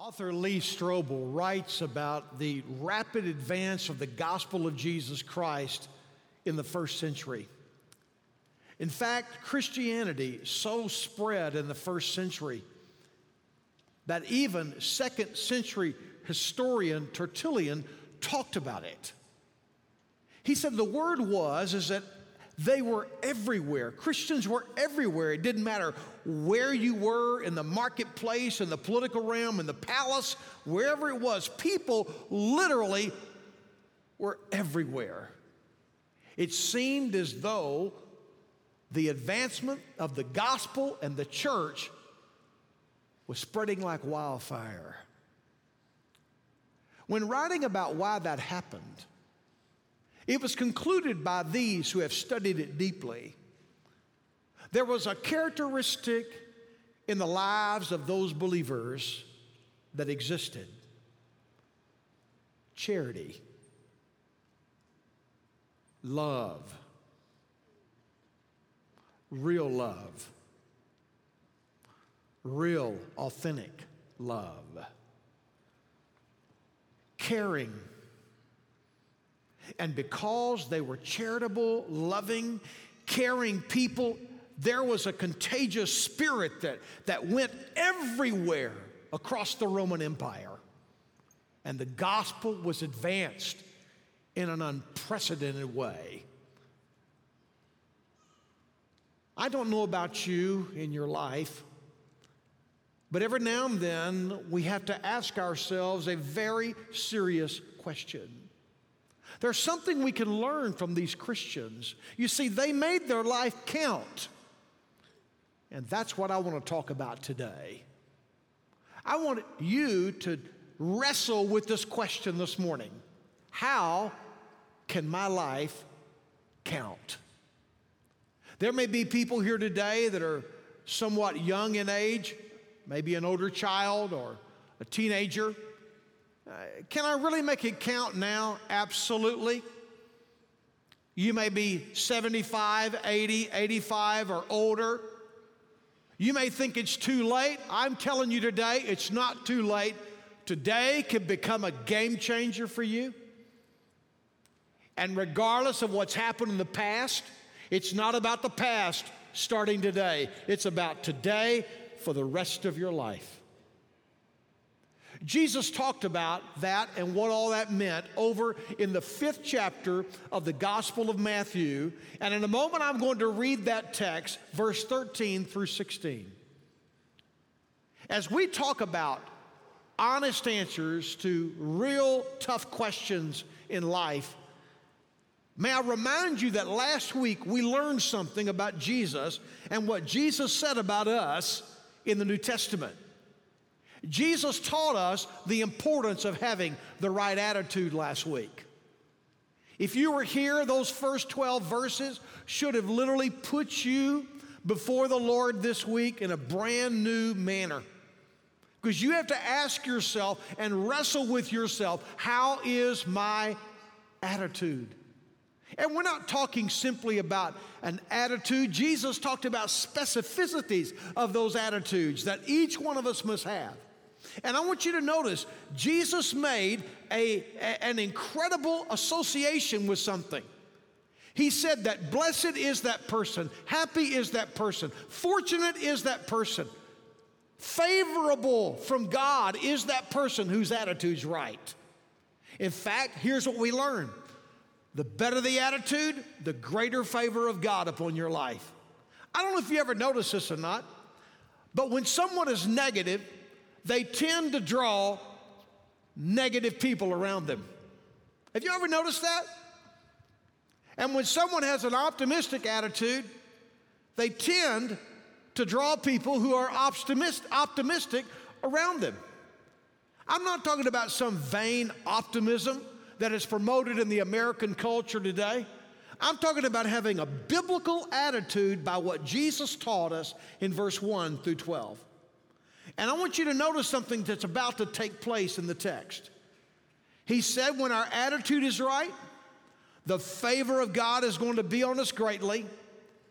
Author Lee Strobel writes about the rapid advance of the gospel of Jesus Christ in the first century. In fact, Christianity so spread in the first century that even second century historian Tertullian talked about it. He said the word is that they were everywhere. Christians were everywhere. It didn't matter where you were in the marketplace, in the political realm, in the palace, wherever it was. People literally were everywhere. It seemed as though the advancement of the gospel and the church was spreading like wildfire. When writing about why that happened, it was concluded by these who have studied it deeply. There was a characteristic in the lives of those believers that existed: charity, love, real, authentic love, caring. And because they were charitable, loving, caring people, there was a contagious spirit that went everywhere across the Roman Empire. And the gospel was advanced in an unprecedented way. I don't know about you in your life, but every now and then we have to ask ourselves a very serious question. There's something we can learn from these Christians. You see, they made their life count. And that's what I want to talk about today. I want you to wrestle with this question this morning. How can my life count? There may be people here today that are somewhat young in age, maybe an older child or a teenager. Can I really make it count now? Absolutely. You may be 75, 80, 85 or older. You may think it's too late. I'm telling you today, it's not too late. Today can become a game changer for you. And regardless of what's happened in the past, it's not about the past starting today. It's about today for the rest of your life. Jesus talked about that and what all that meant over in the 5th chapter of the Gospel of Matthew. And in a moment, I'm going to read that text, verse 13 through 16. As we talk about honest answers to real tough questions in life, may I remind you that last week we learned something about Jesus and what Jesus said about us in the New Testament. Jesus taught us the importance of having the right attitude last week. If you were here, those first 12 verses should have literally put you before the Lord this week in a brand new manner. Because you have to ask yourself and wrestle with yourself, how is my attitude? And we're not talking simply about an attitude. Jesus talked about specificities of those attitudes that each one of us must have. And I want you to notice, Jesus made an incredible association with something. He said that blessed is that person, happy is that person, fortunate is that person, favorable from God is that person whose attitude's right. In fact, here's what we learn. The better the attitude, the greater favor of God upon your life. I don't know if you ever notice this or not, but when someone is negative, they tend to draw negative people around them. Have you ever noticed that? And when someone has an optimistic attitude, they tend to draw people who are optimistic around them. I'm not talking about some vain optimism that is promoted in the American culture today. I'm talking about having a biblical attitude by what Jesus taught us in verse 1 through 12. And I want you to notice something that's about to take place in the text. He said when our attitude is right, the favor of God is going to be on us greatly.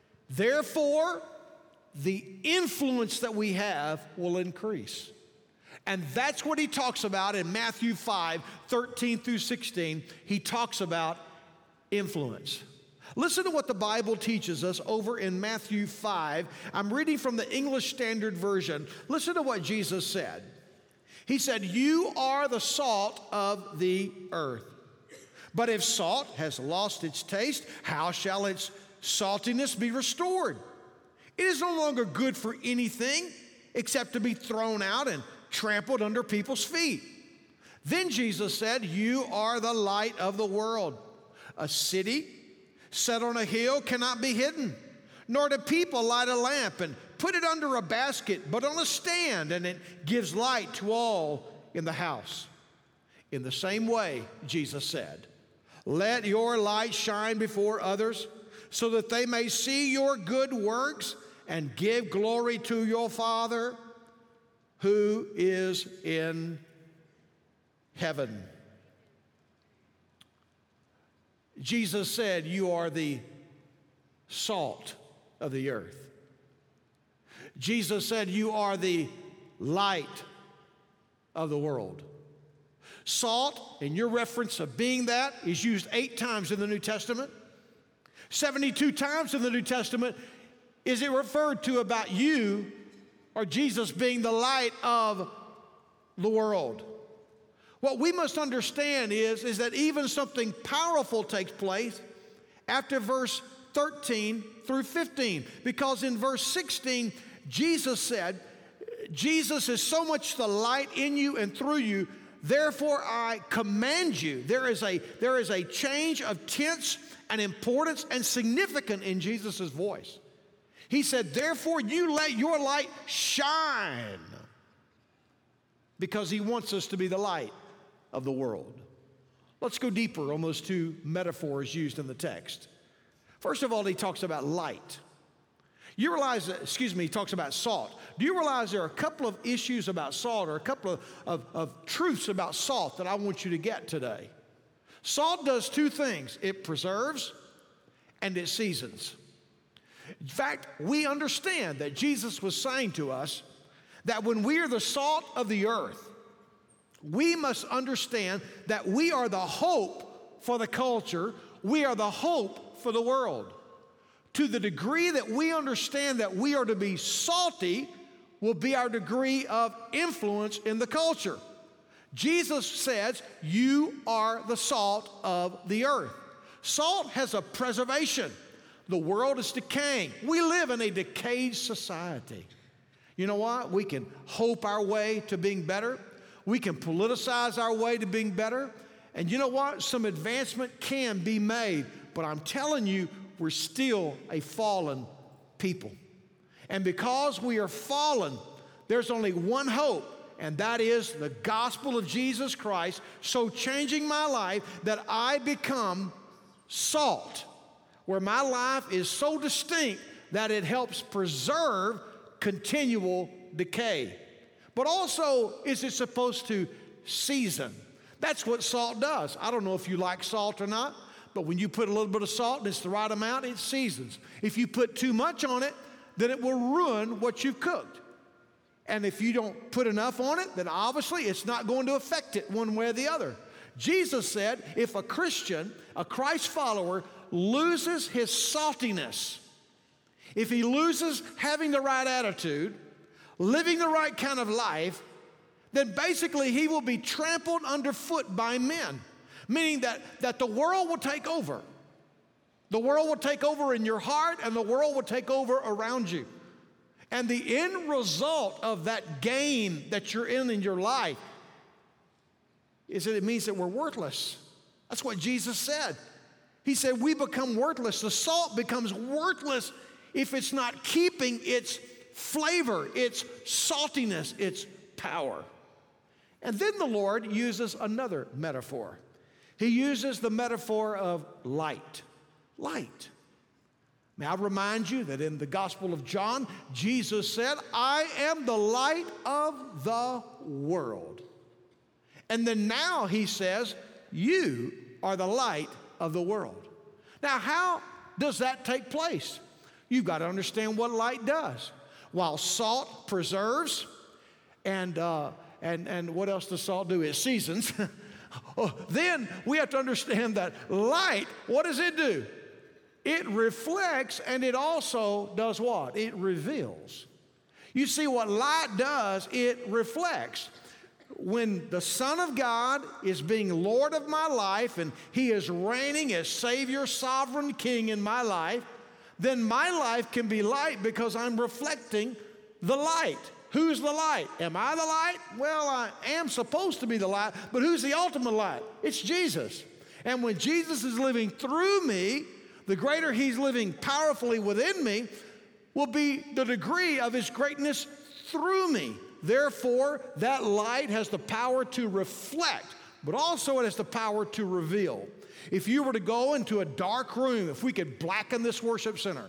Therefore, the influence that we have will increase. And that's what he talks about in Matthew 5, 13 through 16. He talks about influence. Listen to what the Bible teaches us over in Matthew 5. I'm reading from the English Standard Version. Listen to what Jesus said. He said, "You are the salt of the earth. But if salt has lost its taste, how shall its saltiness be restored? It is no longer good for anything except to be thrown out and trampled under people's feet." Then Jesus said, "You are the light of the world. A city set on a hill cannot be hidden, nor do people light a lamp and put it under a basket, but on a stand, and it gives light to all in the house. In the same way," Jesus said, "let your light shine before others, so that they may see your good works and give glory to your Father who is in heaven." Jesus said, "You are the salt of the earth." Jesus said, "You are the light of the world." Salt, in your reference of being that, is used 8 times in the New Testament. 72 times in the New Testament is it referred to about you or Jesus being the light of the world. What we must understand is that even something powerful takes place after verse 13 through 15. Because in verse 16, Jesus said, Jesus is so much the light in you and through you, therefore I command you. There is a change of tense and importance and significance in Jesus' voice. He said, therefore you let your light shine, because he wants us to be the light of the world. Let's go deeper on those 2 metaphors used in the text. First of all, he talks about light. You realize that, he talks about salt. Do you realize there are a couple of issues about salt, or a couple of truths about salt that I want you to get today? Salt does 2 things. It preserves and it seasons. In fact, we understand that Jesus was saying to us that when we are the salt of the earth, we must understand that we are the hope for the culture. We are the hope for the world. To the degree that we understand that we are to be salty will be our degree of influence in the culture. Jesus says, you are the salt of the earth. Salt has a preservation. The world is decaying. We live in a decayed society. You know what? We can hope our way to being better. We can politicize our way to being better. And you know what? Some advancement can be made. But I'm telling you, we're still a fallen people. And because we are fallen, there's only one hope, and that is the gospel of Jesus Christ, so changing my life that I become salt, where my life is so distinct that it helps preserve continual decay. But also, is it supposed to season? That's what salt does. I don't know if you like salt or not, but when you put a little bit of salt and it's the right amount, it seasons. If you put too much on it, then it will ruin what you've cooked. And if you don't put enough on it, then obviously it's not going to affect it one way or the other. Jesus said, if a Christian, a Christ follower, loses his saltiness, if he loses having the right attitude, living the right kind of life, then basically he will be trampled underfoot by men, meaning that the world will take over. The world will take over in your heart, and the world will take over around you. And the end result of that game that you're in your life is that it means that we're worthless. That's what Jesus said. He said we become worthless. The salt becomes worthless if it's not keeping its flavor, its saltiness, its power. And then the Lord uses another metaphor. He uses the metaphor of light. Light. May I remind you that in the Gospel of John, Jesus said, I am the light of the world. And then now he says, you are the light of the world. Now, how does that take place? You've got to understand what light does. While salt preserves and and what else does salt do? It seasons. Oh, then we have to understand that light, what does it do? It reflects, and it also does what? It reveals. You see, what light does, it reflects. When the Son of God is being Lord of my life and He is reigning as Savior, Sovereign King in my life, then my life can be light because I'm reflecting the light. Who's the light? Am I the light? Well, I am supposed to be the light, but who's the ultimate light? It's Jesus. And when Jesus is living through me, the greater He's living powerfully within me will be the degree of His greatness through me. Therefore, that light has the power to reflect, but also it has the power to reveal. If you were to go into a dark room, if we could blacken this worship center,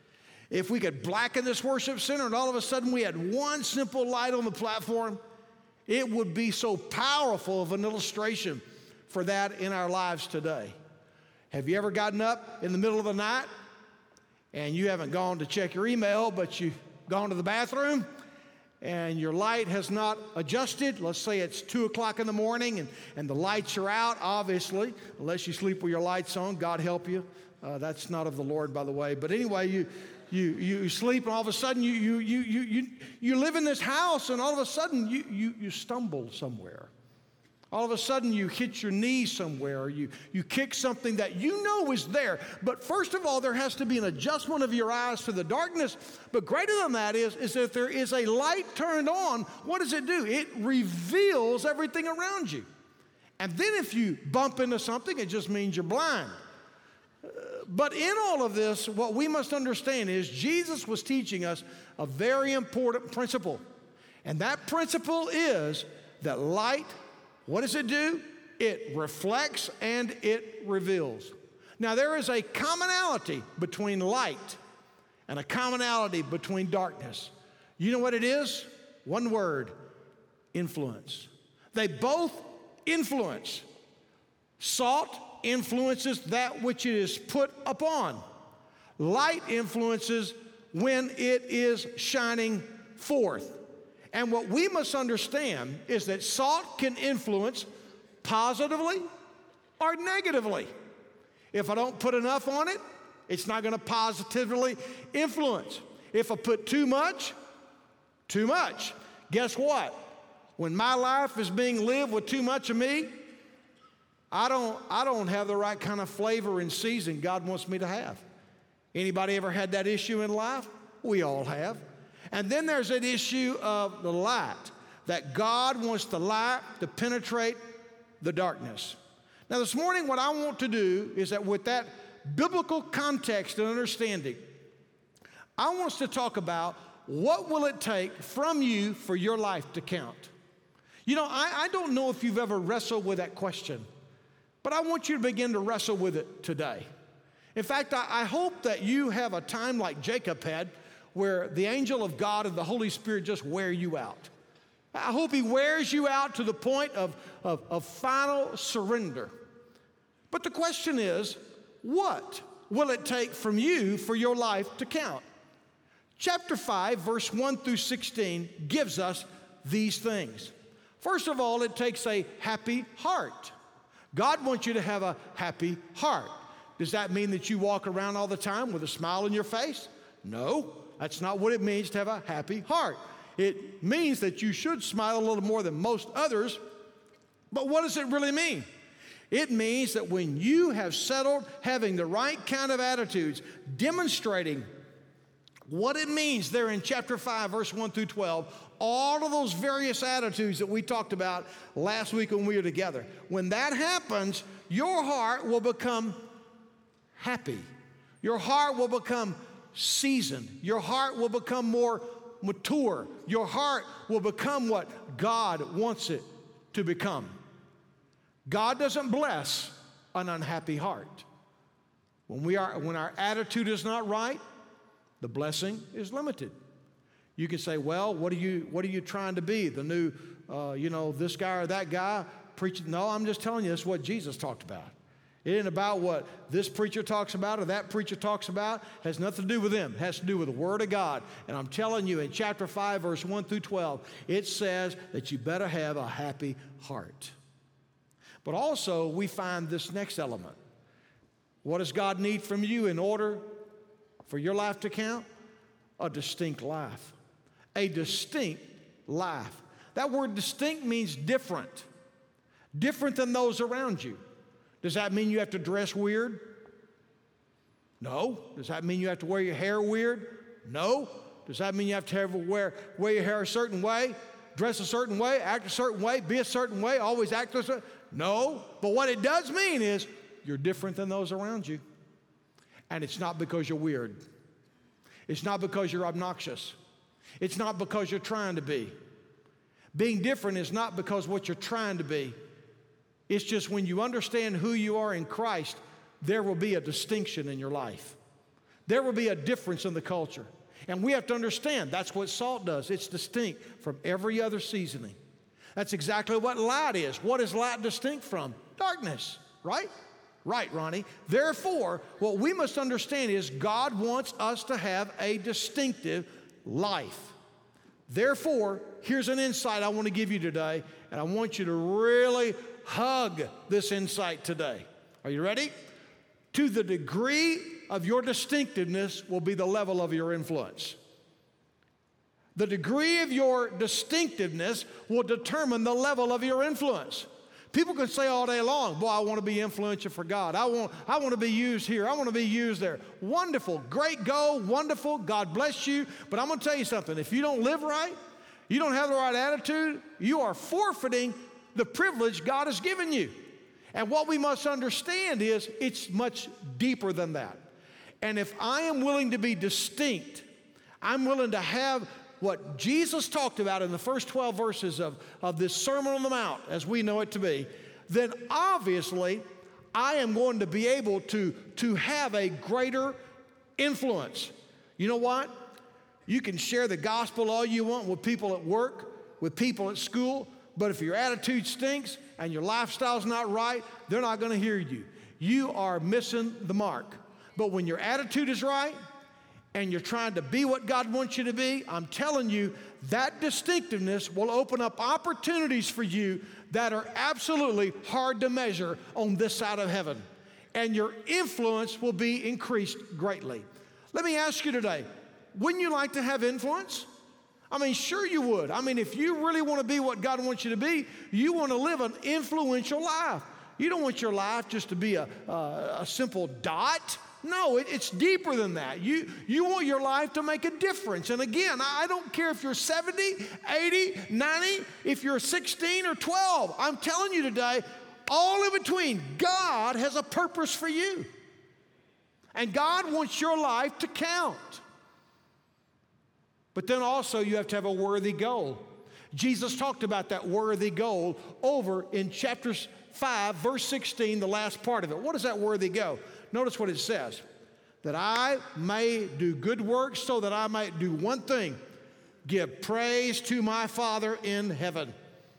and all of a sudden we had one simple light on the platform, it would be so powerful of an illustration for that in our lives today. Have you ever gotten up in the middle of the night and you haven't gone to check your email, but you've gone to the bathroom and your light has not adjusted? Let's say it's 2 o'clock in the morning and the lights are out, obviously, unless you sleep with your lights on. God help you. That's not of the Lord, by the way. But anyway, you sleep, and all of a sudden you live in this house, and all of a sudden you stumble somewhere. All of a sudden you hit your knee somewhere, you kick something that you know is there. But first of all, there has to be an adjustment of your eyes to the darkness. But greater than that is that there is a light turned on. What does it do? It reveals everything around you. And then if you bump into something, it just means you're blind. But in all of this, what we must understand is Jesus was teaching us a very important principle. And that principle is that light, what does it do? It reflects and it reveals. Now, there is a commonality between light and a commonality between darkness. You know what it is? One word: influence. They both influence. Salt influences that which it is put upon. Light influences when it is shining forth. And what we must understand is that salt can influence positively or negatively. If I don't put enough on it, it's not going to positively influence. If I put too much, guess what? When my life is being lived with too much of me, I don't have the right kind of flavor and season God wants me to have. Anybody ever had that issue in life? We all have. And then there's that issue of the light, that God wants the light to penetrate the darkness. Now this morning, what I want to do is that with that biblical context and understanding, I want us to talk about what will it take from you for your life to count. You know, I don't know if you've ever wrestled with that question, but I want you to begin to wrestle with it today. In fact, I hope that you have a time like Jacob had, where the angel of God and the Holy Spirit just wear you out. I hope He wears you out to the point of final surrender. But the question is, what will it take from you for your life to count? Chapter 5, verse 1 through 16 gives us these things. First of all, it takes a happy heart. God wants you to have a happy heart. Does that mean that you walk around all the time with a smile on your face? No, that's not what it means to have a happy heart. It means that you should smile a little more than most others. But what does it really mean? It means that when you have settled having the right kind of attitudes, demonstrating what it means there in chapter 5, verse 1 through 12, all of those various attitudes that we talked about last week when we were together. When that happens, your heart will become happy. Your heart will become seasoned. Your heart will become more mature. Your heart will become what God wants it to become. God doesn't bless an unhappy heart. When our attitude is not right, the blessing is limited. You can say, well, what are you trying to be? The new, this guy or that guy preaching? No, I'm just telling you, that's what Jesus talked about. It ain't about what this preacher talks about or that preacher talks about. It has nothing to do with them. It has to do with the Word of God. And I'm telling you, in chapter 5, verse 1 through 12, it says that you better have a happy heart. But also, we find this next element. What does God need from you in order for your life to count? A distinct life. A distinct life. That word distinct means different. Different than those around you. Does that mean you have to dress weird? No. Does that mean you have to wear your hair weird? No. Does that mean you have to wear your hair a certain way, dress a certain way, act a certain way, be a certain way, always act a certain way? No. But what it does mean is you're different than those around you. And it's not because you're weird. It's not because you're obnoxious. It's not because you're trying to be. Being different is not because what you're trying to be. It's just when you understand who you are in Christ, there will be a distinction in your life. There will be a difference in the culture. And we have to understand that's what salt does. It's distinct from every other seasoning. That's exactly what light is. What is light distinct from? Darkness, right? Right, Ronnie. Therefore, what we must understand is God wants us to have a distinctive life. Therefore, here's an insight I want to give you today, and I want you to really hug this insight today. Are you ready? To the degree of your distinctiveness will be the level of your influence. The degree of your distinctiveness will determine the level of your influence. People can say all day long, boy, I want to be influential for God. I want to be used here. I want to be used there. Wonderful. Great goal. Wonderful. God bless you. But I'm going to tell you something. If you don't live right, you don't have the right attitude, you are forfeiting the privilege God has given you. And what we must understand is it's much deeper than that. And if I am willing to be distinct, I'm willing to have what Jesus talked about in the first 12 verses of this Sermon on the Mount, as we know it to be, then obviously I am going to be able to have a greater influence. You know what? You can share the gospel all you want with people at work, with people at school, but if your attitude stinks and your lifestyle's not right, they're not going to hear you. You are missing the mark. But when your attitude is right and you're trying to be what God wants you to be, I'm telling you, that distinctiveness will open up opportunities for you that are absolutely hard to measure on this side of heaven. And your influence will be increased greatly. Let me ask you today, wouldn't you like to have influence? I mean, sure you would. I mean, if you really want to be what God wants you to be, you want to live an influential life. You don't want your life just to be a simple dot. No, it's deeper than that. You want your life to make a difference. And again, I don't care if you're 70, 80, 90, if you're 16 or 12. I'm telling you today, all in between, God has a purpose for you. And God wants your life to count. But then also you have to have a worthy goal. Jesus talked about that worthy goal over in chapter 5, verse 16, the last part of it. What is that worthy goal? Notice what it says. That I may do good works so that I might do one thing, give praise to my Father in heaven.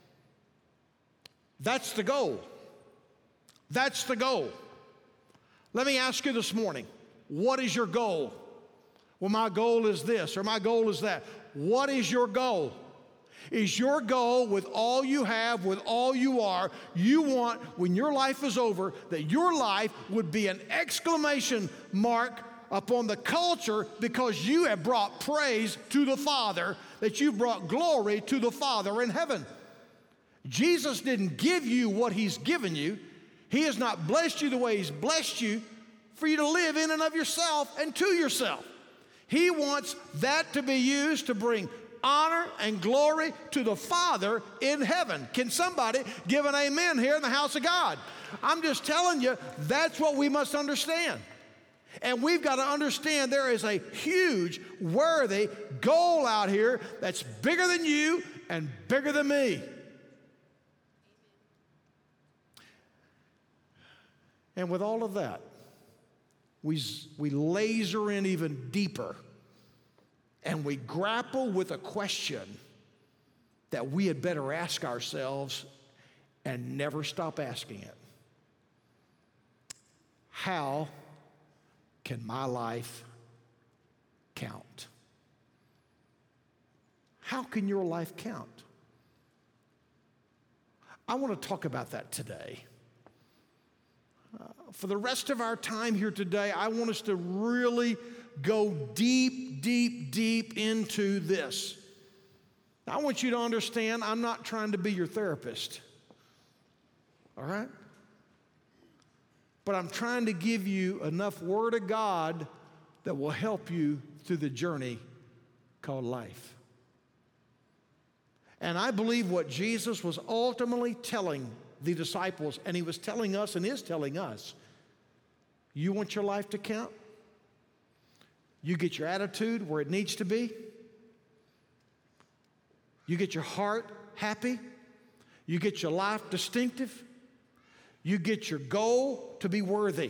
That's the goal. That's the goal. Let me ask you this morning, what is your goal? Well, my goal is this, or my goal is that. What is your goal? Is your goal with all you have, with all you are, you want, when your life is over, that your life would be an exclamation mark upon the culture because you have brought praise to the Father, that you brought glory to the Father in heaven. Jesus didn't give you what He's given you. He has not blessed you the way He's blessed you for you to live in and of yourself and to yourself. He wants that to be used to bring honor and glory to the Father in heaven. Can somebody give an amen here in the house of God? I'm just telling you, that's what we must understand. And we've got to understand there is a huge, worthy goal out here that's bigger than you and bigger than me. And with all of that, we laser in even deeper and we grapple with a question that we had better ask ourselves and never stop asking it. how can my life count? How can your life count? I want to talk about that today. For the rest of our time here today, I want us to really go deep, deep, deep into this. I want you to understand, I'm not trying to be your therapist, all right? But I'm trying to give you enough Word of God that will help you through the journey called life. And I believe what Jesus was ultimately telling the disciples, and he was telling us and is telling us, you want your life to count? You get your attitude where it needs to be. You get your heart happy. You get your life distinctive. You get your goal to be worthy.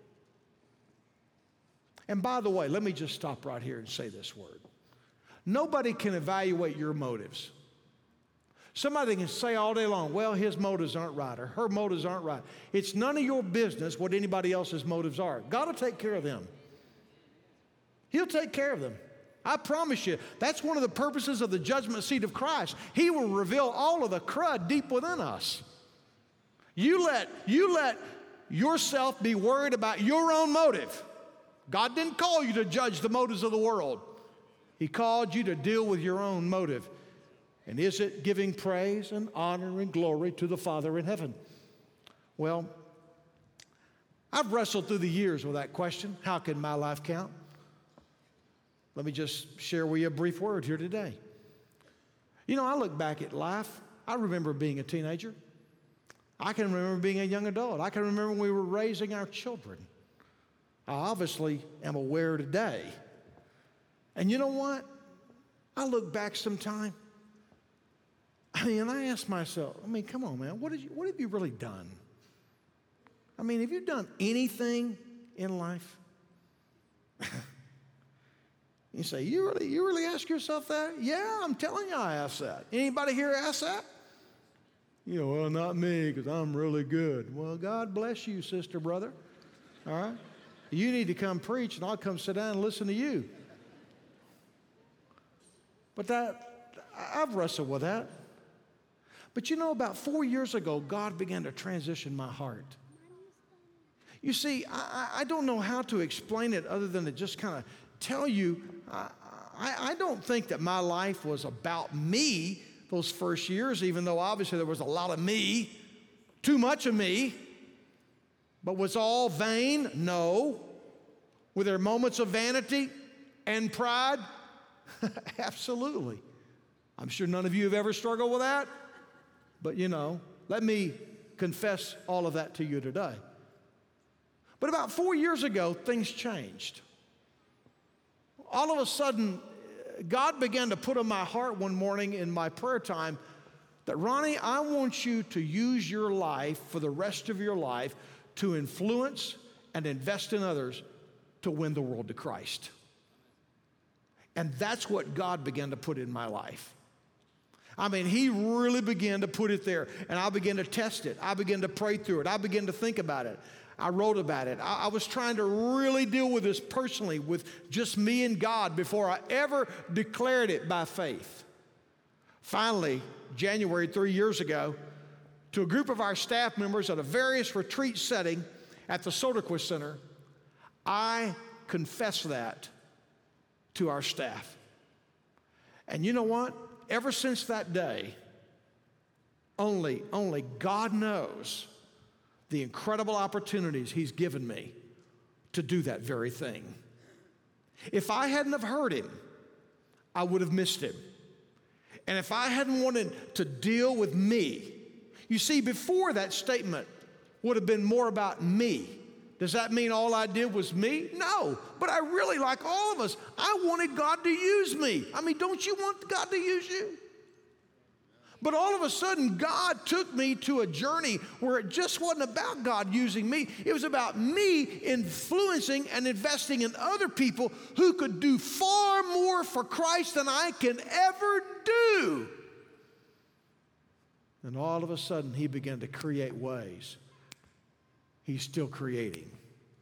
And by the way, let me just stop right here and say this word. Nobody can evaluate your motives. Somebody can say all day long, well, his motives aren't right or her motives aren't right. It's none of your business what anybody else's motives are. God will take care of them. He'll take care of them. I promise you, that's one of the purposes of the judgment seat of Christ. He will reveal all of the crud deep within us. You let yourself be worried about your own motive. God didn't call you to judge the motives of the world. He called you to deal with your own motive. And is it giving praise and honor and glory to the Father in heaven? Well, I've wrestled through the years with that question. How can my life count? Let me just share with you a brief word here today. You know, I look back at life. I remember being a teenager. I can remember being a young adult. I can remember when we were raising our children. I obviously am aware today. And you know what? I look back sometime. And I ask myself, come on, man, what have you really done? Have you done anything in life? You say, you really ask yourself that? Yeah, I'm telling you I ask that. Anybody here ask that? Well, not me, because I'm really good. Well, God bless you, sister, brother. All right? You need to come preach, and I'll come sit down and listen to you. But I've wrestled with that. But about 4 years ago, God began to transition my heart. You see, I don't know how to explain it other than to just kind of tell you, I don't think that my life was about me those first years, even though obviously there was a lot of me, too much of me. But was all vain? No. Were there moments of vanity and pride? Absolutely. I'm sure none of you have ever struggled with that. But let me confess all of that to you today. But about 4 years ago, things changed. All of a sudden, God began to put on my heart one morning in my prayer time that, Ronnie, I want you to use your life for the rest of your life to influence and invest in others to win the world to Christ. And that's what God began to put in my life. He really began to put it there, and I began to test it. I began to pray through it. I began to think about it. I wrote about it. I was trying to really deal with this personally with just me and God before I ever declared it by faith. Finally, January 3 years ago, to a group of our staff members at a various retreat setting at the Soderquist Center, I confessed that to our staff. And you know what? Ever since that day, only God knows the incredible opportunities He's given me to do that very thing. If I hadn't have heard Him, I would have missed Him. And if I hadn't wanted to deal with me, you see, before that statement would have been more about me. Does that mean all I did was me? No, but I really, like all of us, I wanted God to use me. Don't you want God to use you? But all of a sudden, God took me to a journey where it just wasn't about God using me. It was about me influencing and investing in other people who could do far more for Christ than I can ever do. And all of a sudden, He began to create ways. He's still creating.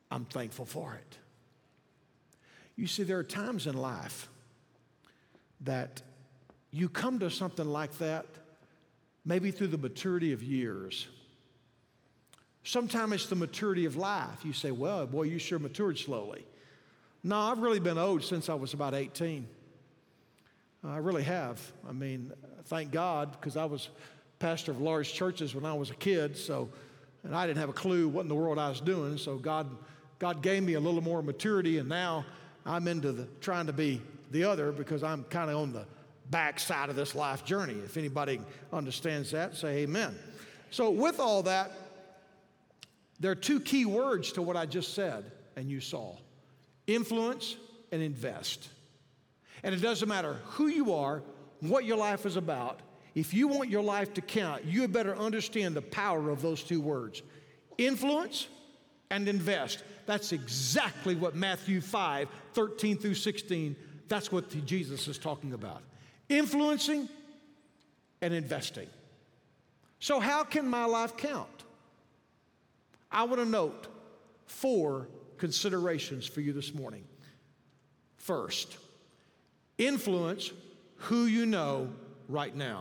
I'm thankful for it. You see, there are times in life that you come to something like that, maybe through the maturity of years. Sometimes it's the maturity of life. You say, well, boy, you sure matured slowly. No, I've really been old since I was about 18. I really have. I mean, thank God, because I was pastor of large churches when I was a kid, and I didn't have a clue what in the world I was doing, so God gave me a little more maturity, and now I'm into trying to be the other, because I'm kind of on the back side of this life journey. If anybody understands that, say amen. So with all that, there are two key words to what I just said and you saw: influence and invest. And it doesn't matter who you are, what your life is about. If you want your life to count, you had better understand the power of those two words: influence and invest. That's exactly what Matthew 5:13 through 16, that's what Jesus is talking about. Influencing and investing. So how can my life count? I want to note 4 considerations for you this morning. First, influence who you know right now.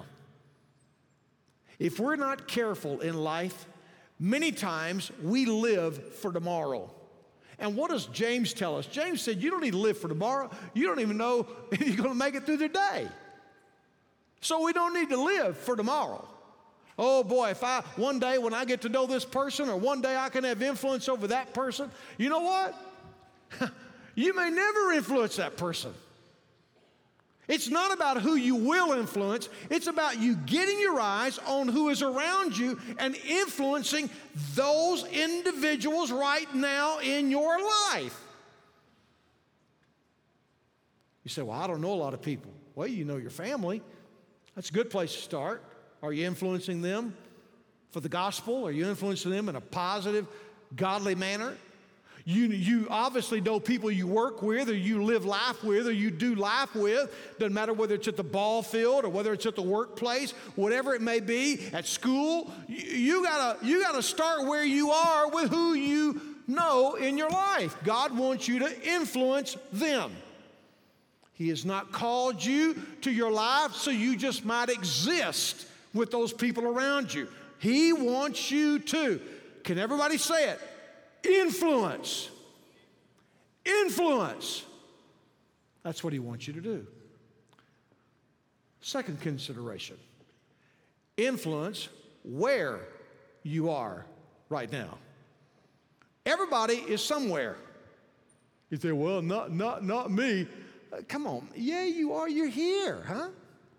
If we're not careful in life, many times we live for tomorrow. And what does James tell us? James said, you don't need to live for tomorrow. You don't even know if you're going to make it through the day. So we don't need to live for tomorrow. Oh boy, if one day when I get to know this person, or one day I can have influence over that person, you know what? You may never influence that person. It's not about who you will influence. It's about you getting your eyes on who is around you and influencing those individuals right now in your life. You say, well, I don't know a lot of people. Well, you know your family. That's a good place to start. Are you influencing them for the gospel? Are you influencing them in a positive, godly manner? You obviously know people you work with, or you live life with, or you do life with. Doesn't matter whether it's at the ball field or whether it's at the workplace, whatever it may be, at school. You gotta start where you are with who you know in your life. God wants you to influence them. He has not called you to your life so you just might exist with those people around you. He wants you to, can everybody say it? Influence. Influence. That's what he wants you to do. Second consideration: influence where you are right now. Everybody is somewhere. You say, well, not me. Come on. Yeah, you are. You're here, huh?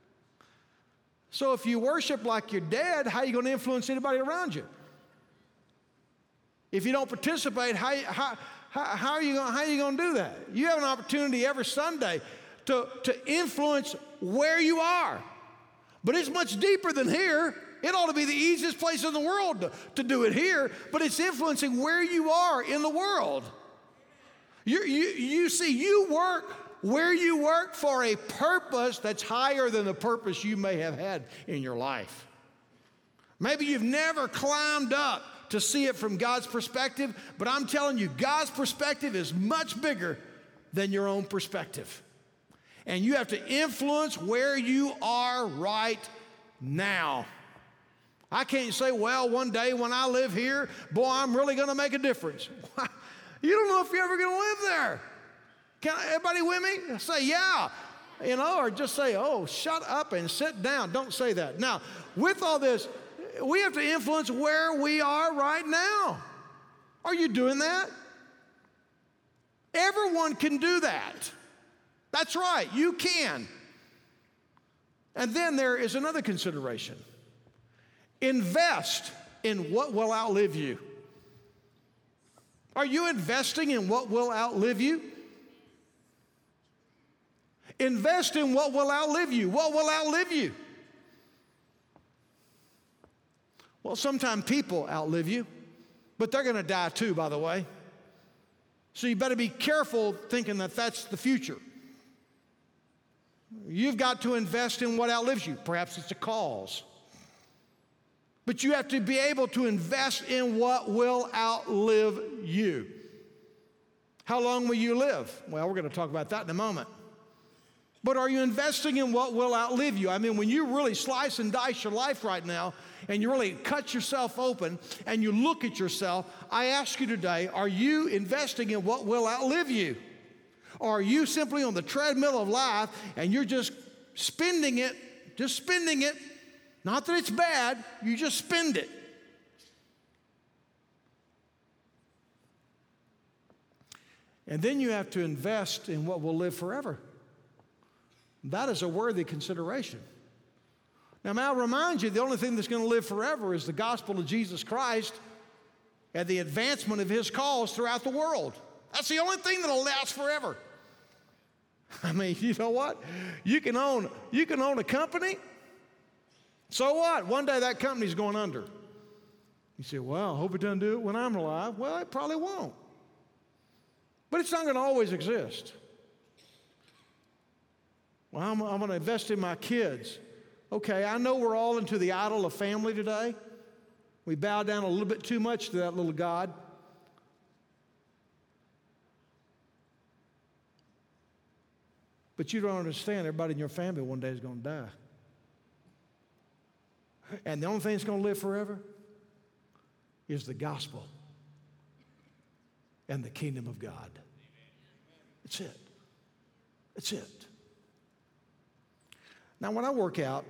So if you worship like you're dead, how are you going to influence anybody around you? If you don't participate, how are you going to do that? You have an opportunity every Sunday to influence where you are. But it's much deeper than here. It ought to be the easiest place in the world to do it here, but it's influencing where you are in the world. You see, you work where you work for a purpose that's higher than the purpose you may have had in your life. Maybe you've never climbed up to see it from God's perspective, but I'm telling you, God's perspective is much bigger than your own perspective. And you have to influence where you are right now. I can't say, well, one day when I live here, boy, I'm really going to make a difference. You don't know if you're ever going to live there. Can everybody with me? Say, yeah. Or just say, oh, shut up and sit down. Don't say that. Now, with all this, we have to influence where we are right now. Are you doing that? Everyone can do that. That's right, you can. And then there is another consideration. Invest in what will outlive you. Are you investing in what will outlive you? Invest in what will outlive you. What will outlive you? Well, sometimes people outlive you, but they're going to die too, by the way. So you better be careful thinking that that's the future. You've got to invest in what outlives you. Perhaps it's a cause. But you have to be able to invest in what will outlive you. How long will you live? Well, we're going to talk about that in a moment. But are you investing in what will outlive you? I mean, when you really slice and dice your life right now and you really cut yourself open and you look at yourself, I ask you today, are you investing in what will outlive you? Or are you simply on the treadmill of life and you're just spending it? Not that it's bad, you just spend it. And then you have to invest in what will live forever. That is a worthy consideration. Now, may I remind you, the only thing that's going to live forever is the gospel of Jesus Christ and the advancement of his cause throughout the world. That's the only thing that'll last forever. I mean, you know what? You can own a company. So what? One day that company's going under. You say, well, I hope it doesn't do it when I'm alive. Well, it probably won't. But it's not going to always exist. Well, I'm going to invest in my kids. Okay, I know we're all into the idol of family today. We bow down a little bit too much to that little god. But you don't understand, everybody in your family one day is going to die. And the only thing that's going to live forever is the gospel and the kingdom of God. It's it. It's it. Now, when I work out,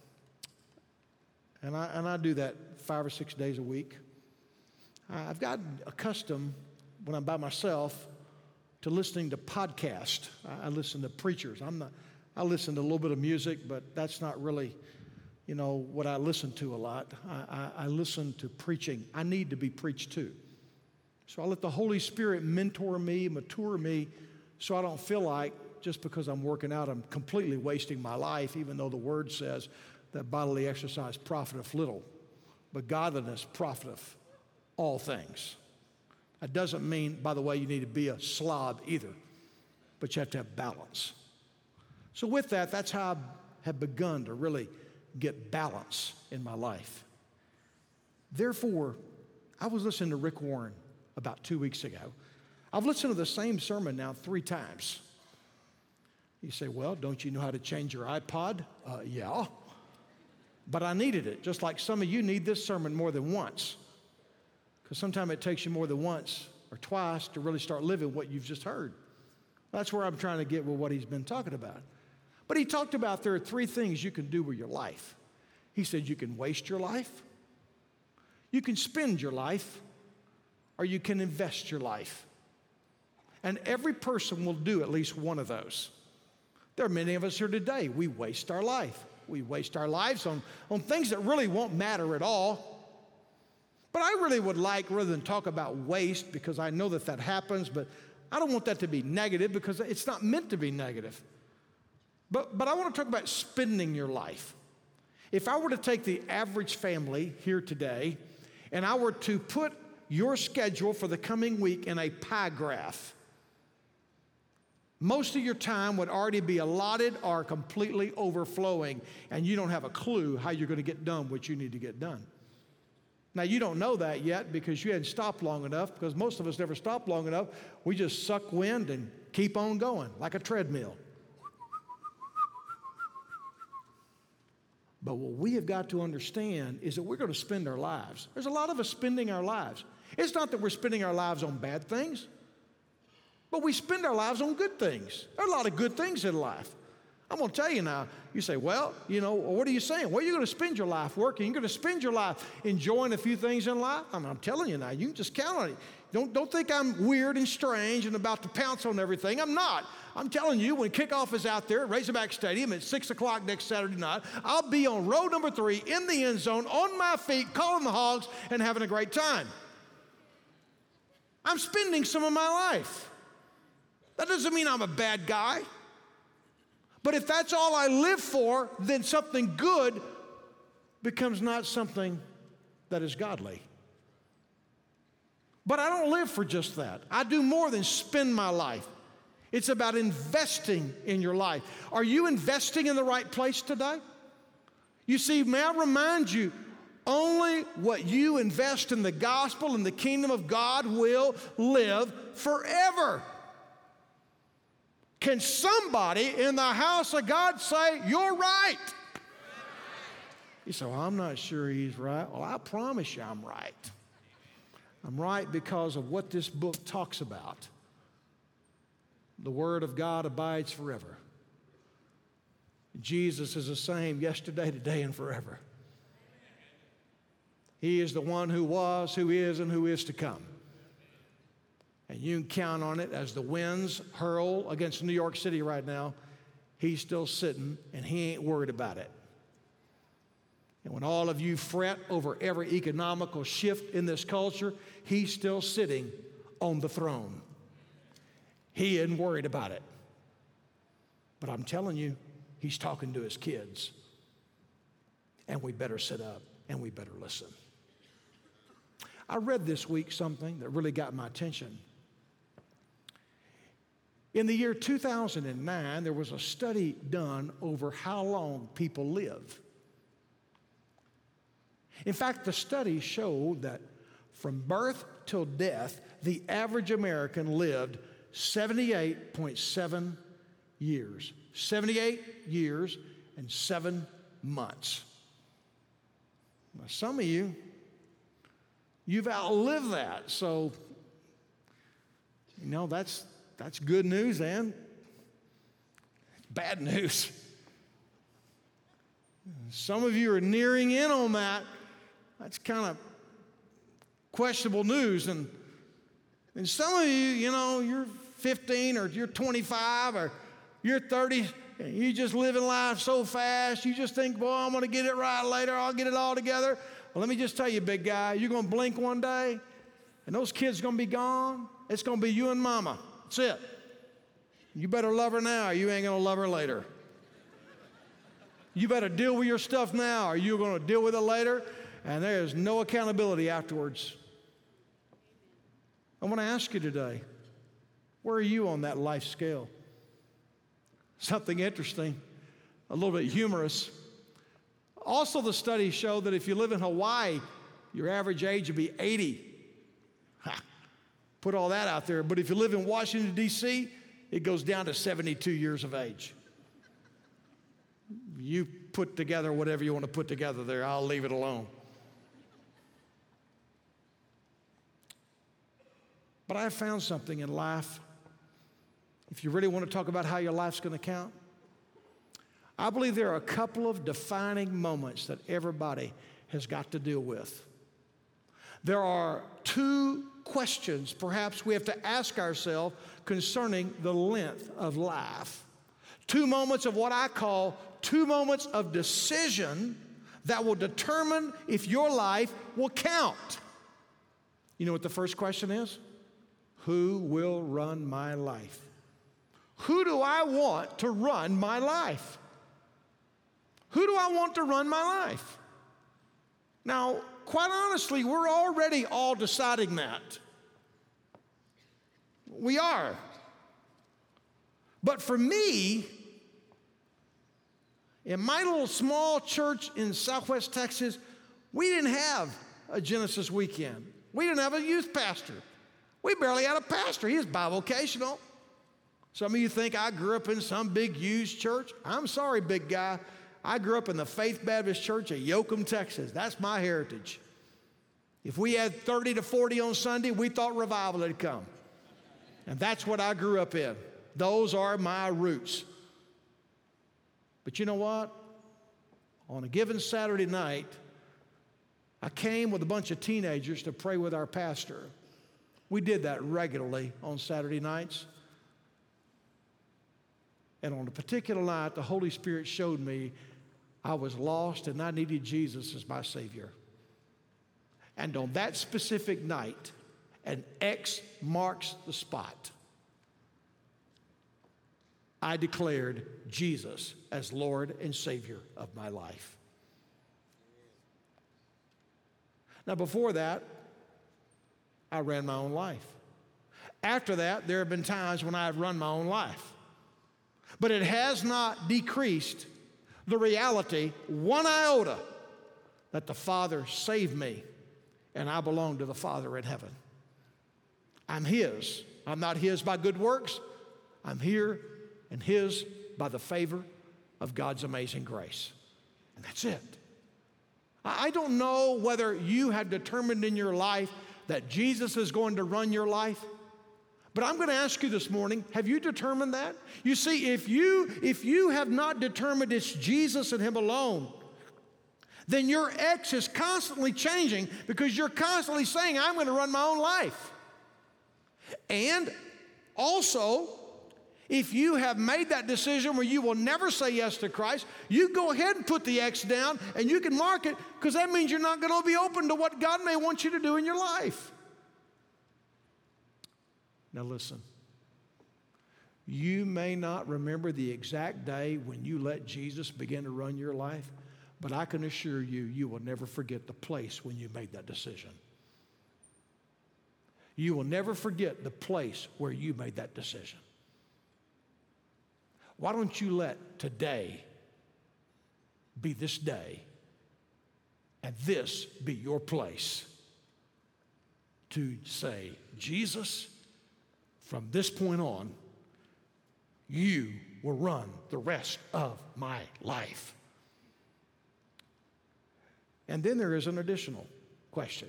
and I do that 5 or 6 days a week, I've gotten accustomed, when I'm by myself, to listening to podcasts. I listen to preachers. I listen to a little bit of music, but that's not really, what I listen to a lot. I listen to preaching. I need to be preached to. So I let the Holy Spirit mentor me, mature me, so I don't feel like just because I'm working out, I'm completely wasting my life, even though the Word says that bodily exercise profiteth little, but godliness profiteth all things. That doesn't mean, by the way, you need to be a slob either, but you have to have balance. So with that, that's how I have begun to really get balance in my life. Therefore, I was listening to Rick Warren about 2 weeks ago. I've listened to the same sermon now 3 times. You say, well, don't you know how to change your iPod? Yeah. But I needed it, just like some of you need this sermon more than once. Because sometimes it takes you more than once or twice to really start living what you've just heard. That's where I'm trying to get with what he's been talking about. But he talked about there are 3 things you can do with your life. He said you can waste your life, you can spend your life, or you can invest your life. And every person will do at least one of those. There are many of us here today, we waste our life. We waste our lives on things that really won't matter at all. But I really would like, rather than talk about waste, because I know that happens, but I don't want that to be negative because it's not meant to be negative. But I want to talk about spending your life. If I were to take the average family here today, and I were to put your schedule for the coming week in a pie graph, most of your time would already be allotted or completely overflowing, and you don't have a clue how you're going to get done what you need to get done. Now, you don't know that yet because you hadn't stopped long enough, because most of us never stop long enough. We just suck wind and keep on going like a treadmill. But what we have got to understand is that we're going to spend our lives. There's a lot of us spending our lives. It's not that we're spending our lives on bad things, but we spend our lives on good things. There are a lot of good things in life. I'm going to tell you now, you say, well, what are you saying? Well, you're going to spend your life working. You're going to spend your life enjoying a few things in life. I'm telling you now, you can just count on it. Don't think I'm weird and strange and about to pounce on everything. I'm not. I'm telling you, when kickoff is out there at Razorback Stadium at 6 o'clock next Saturday night, I'll be on row number 3 in the end zone on my feet, calling the Hogs and having a great time. I'm spending some of my life. That doesn't mean I'm a bad guy. But if that's all I live for, then something good becomes not something that is godly. But I don't live for just that. I do more than spend my life. It's about investing in your life. Are you investing in the right place today? You see, may I remind you, only what you invest in the gospel and the kingdom of God will live forever. Can somebody in the house of God say, you're right? You say, well, I'm not sure he's right. Well, I promise you I'm right. I'm right because of what this book talks about. The Word of God abides forever. Jesus is the same yesterday, today, and forever. He is the one who was, who is, and who is to come. And you can count on it as the winds hurl against New York City right now. He's still sitting, and he ain't worried about it. And when all of you fret over every economical shift in this culture, he's still sitting on the throne. He isn't worried about it. But I'm telling you, he's talking to his kids. And we better sit up and we better listen. I read this week something that really got my attention. In the year 2009, there was a study done over how long people live. In fact, the study showed that from birth till death, the average American lived 78.7 years. 78 years and 7 months. Now, some of you, you've outlived that. So, that's good news, and bad news. Some of you are nearing in on that. That's kind of questionable news. And some of you, you're 15 or you're 25 or you're 30. You just living life so fast. You just think, boy, I'm going to get it right later. I'll get it all together. Well, let me just tell you, big guy, you're going to blink one day and those kids are going to be gone. It's going to be you and mama. That's it. You better love her now or you ain't going to love her later. You better deal with your stuff now or you're going to deal with it later. And there is no accountability afterwards. I want to ask you today, where are you on that life scale? Something interesting, a little bit humorous. Also, the studies show that if you live in Hawaii, your average age would be 80. Put all that out there. But if you live in Washington, D.C., it goes down to 72 years of age. You put together whatever you want to put together there. I'll leave it alone. But I found something in life. If you really want to talk about how your life's going to count, I believe there are a couple of defining moments that everybody has got to deal with. There are two questions perhaps we have to ask ourselves concerning the length of life. Two moments of what I call two moments of decision that will determine if your life will count. You know what the first question is? Who will run my life? Who do I want to run my life? Who do I want to run my life? Now, quite honestly, we're already all deciding that. We are. But for me, in my little small church in Southwest Texas, we didn't have a Genesis weekend. We didn't have a youth pastor. We barely had a pastor. He was bivocational. Some of you think I grew up in some big, huge church. I'm sorry, big guy. I grew up in the Faith Baptist Church of Yoakum, Texas. That's my heritage. If we had 30 to 40 on Sunday, we thought revival had come. And that's what I grew up in. Those are my roots. But you know what? On a given Saturday night, I came with a bunch of teenagers to pray with our pastor. We did that regularly on Saturday nights. And on a particular night, the Holy Spirit showed me I was lost and I needed Jesus as my Savior. And on that specific night, an X marks the spot. I declared Jesus as Lord and Savior of my life. Now, before that, I ran my own life. After that, there have been times when I've run my own life. But it has not decreased the reality, one iota, that the Father saved me and I belong to the Father in heaven. I'm His. I'm not His by good works. I'm here and his by the favor of God's amazing grace. And that's it. I don't know whether you have determined in your life that Jesus is going to run your life, but I'm going to ask you this morning, have you determined that? You see, if you have not determined it's Jesus and him alone, then your X is constantly changing because you're constantly saying, I'm going to run my own life. And also, if you have made that decision where you will never say yes to Christ, you go ahead and put the X down and you can mark it, because that means you're not going to be open to what God may want you to do in your life. Now listen, you may not remember the exact day when you let Jesus begin to run your life, but I can assure you, you will never forget the place when you made that decision. You will never forget the place where you made that decision. Why don't you let today be this day, and this be your place to say, Jesus, from this point on, you will run the rest of my life. And then there is an additional question.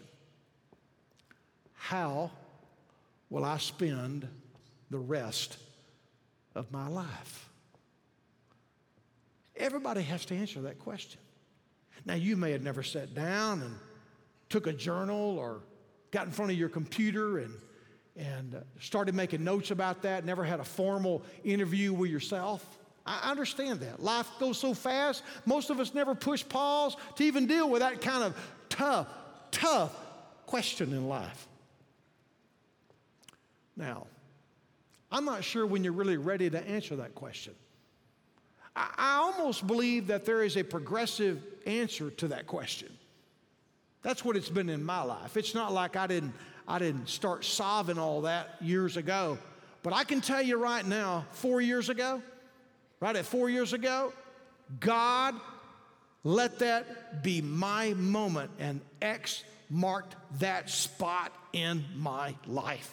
How will I spend the rest of my life? Everybody has to answer that question. Now, you may have never sat down and took a journal or got in front of your computer and started making notes about that, never had a formal interview with yourself. I understand that. Life goes so fast, most of us never push pause to even deal with that kind of tough question in life. Now, I'm not sure when you're really ready to answer that question. I almost believe that there is a progressive answer to that question. That's what it's been in my life. It's not like I didn't start solving all that years ago. But I can tell you right now, 4 years ago, right at 4 years ago, God let that be my moment, and X marked that spot in my life.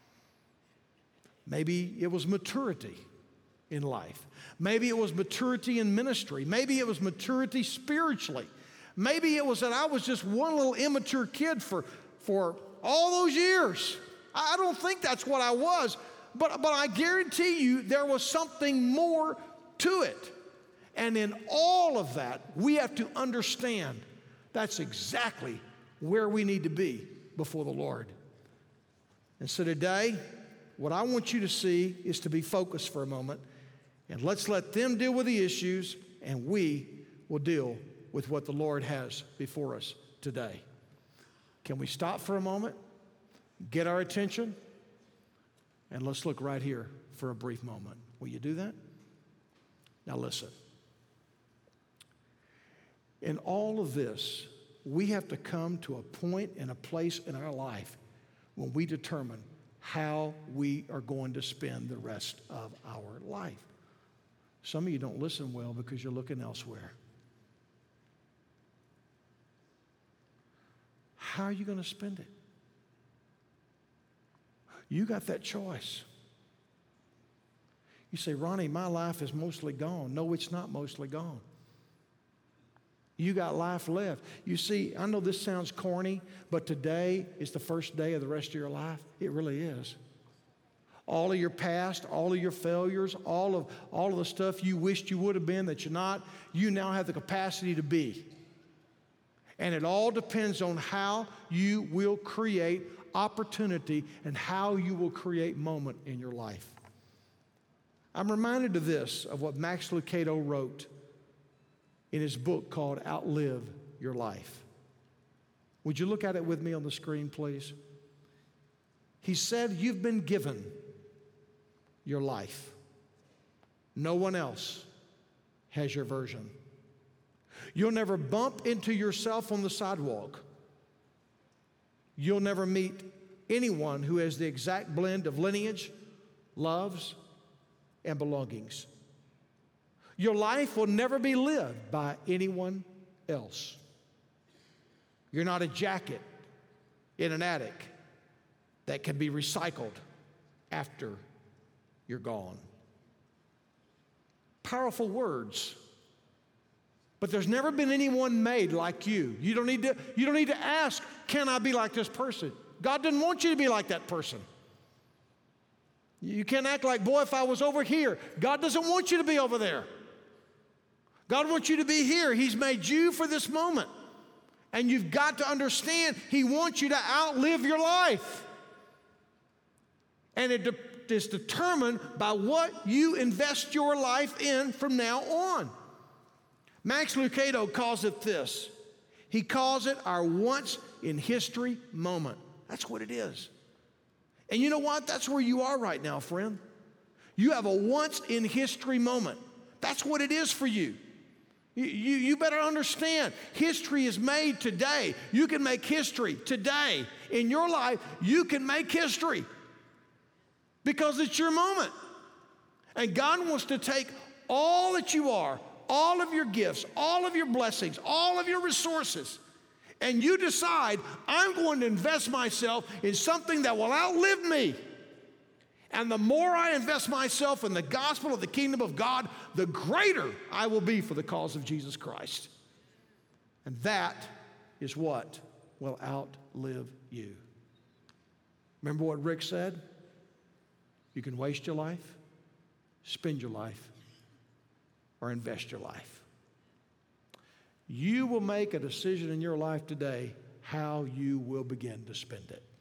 Maybe it was maturity in life. Maybe it was maturity in ministry. Maybe it was maturity spiritually. Maybe it was that I was just one little immature kid for all those years. I don't think that's what I was, but I guarantee you there was something more to it. And in all of that, we have to understand that's exactly where we need to be before the Lord. And so today, what I want you to see is to be focused for a moment, and let's let them deal with the issues, and we will deal with what the Lord has before us today. Can we stop for a moment, get our attention, and let's look right here for a brief moment. Will you do that? Now listen. In all of this, we have to come to a point and a place in our life when we determine how we are going to spend the rest of our life. Some of you don't listen well because you're looking elsewhere. How are you going to spend it? You got that choice. You say, Ronnie, my life is mostly gone. No, it's not mostly gone. You got life left. You see, I know this sounds corny, but today is the first day of the rest of your life. It really is. All of your past, all of your failures, all of the stuff you wished you would have been that you're not, you now have the capacity to be. And it all depends on how you will create opportunity and how you will create moment in your life. I'm reminded of this, of what Max Lucado wrote in his book called Outlive Your Life. Would you look at it with me on the screen, please? He said, you've been given your life. No one else has your version. You'll never bump into yourself on the sidewalk. You'll never meet anyone who has the exact blend of lineage, loves, and belongings. Your life will never be lived by anyone else. You're not a jacket in an attic that can be recycled after you're gone. powerful words. But there's never been anyone made like you. You don't need to ask, can I be like this person? God didn't want you to be like that person. You can't act like, boy, if I was over here. God doesn't want you to be over there. God wants you to be here. He's made you for this moment. And you've got to understand, He wants you to outlive your life. And it is determined by what you invest your life in from now on. Max Lucado calls it this. He calls it our once-in-history moment. That's what it is. And you know what? That's where you are right now, friend. You have a once-in-history moment. That's what it is for you. You better understand, history is made today. You can make history today. In your life, you can make history because it's your moment. And God wants to take all that you are, all of your gifts, all of your blessings, all of your resources, and you decide, I'm going to invest myself in something that will outlive me. And the more I invest myself in the gospel of the kingdom of God, the greater I will be for the cause of Jesus Christ. And that is what will outlive you. Remember what Rick said? You can waste your life, spend your life, or invest your life. You will make a decision in your life today how you will begin to spend it.